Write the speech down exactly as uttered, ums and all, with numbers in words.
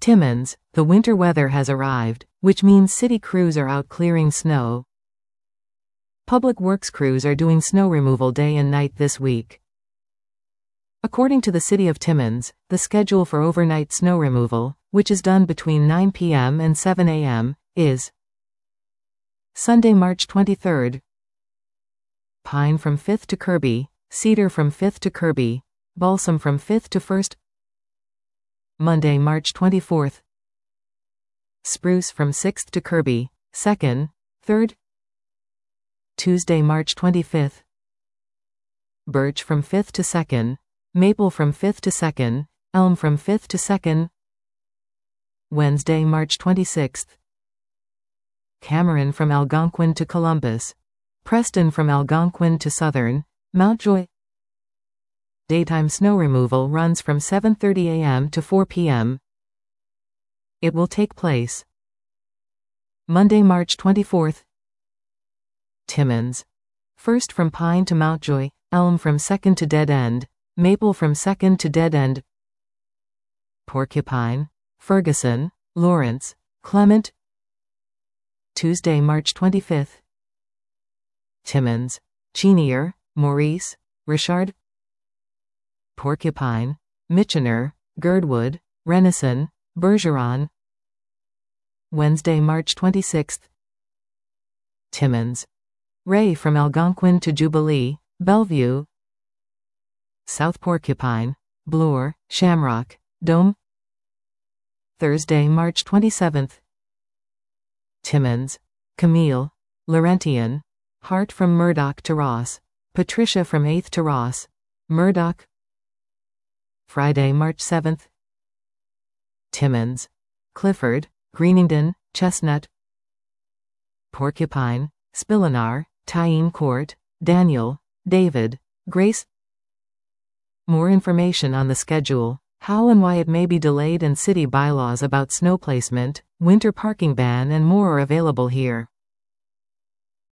Timmins, the winter weather has arrived, which means city crews are out clearing snow. Public works crews are doing snow removal day and night this week. According to the City of Timmins, the schedule for overnight snow removal, which is done between nine p m and seven a m, is Sunday, March twenty-third, pine from fifth to Kirby, cedar from fifth to Kirby, balsam from fifth to first. Monday, March twenty-fourth, spruce from sixth to Kirby, second, third. Tuesday, March twenty-fifth, birch from fifth to second, maple from fifth to second, elm from fifth to second. Wednesday, March twenty-sixth, Cameron from Algonquin to Columbus, Preston from Algonquin to Southern, Mountjoy. Daytime snow removal runs from seven thirty a m to four p m It will take place Monday, March twenty-fourth, Timmins, first from Pine to Mountjoy, elm from second to Dead End, maple from second to Dead End. Porcupine, Ferguson, Lawrence, Clement. Tuesday, March twenty-fifth, Timmins, Chenier, Maurice, Richard. Porcupine, Michener, Girdwood, Renison, Bergeron. Wednesday, March twenty-sixth, Timmins, Ray from Algonquin to Jubilee, Bellevue. South Porcupine, Bloor, Shamrock, Dome. Thursday, March twenty-seventh, Timmins, Camille, Laurentian, Hart from Murdoch to Ross, Patricia from eighth to Ross, Murdoch. Friday, March seventh, Timmins, Clifford, Greenington, Chestnut. Porcupine, Spilinar, Tyene Court, Daniel, David, Grace. More information on the schedule, how and why it may be delayed, and city bylaws about snow placement, winter parking ban and more are available here.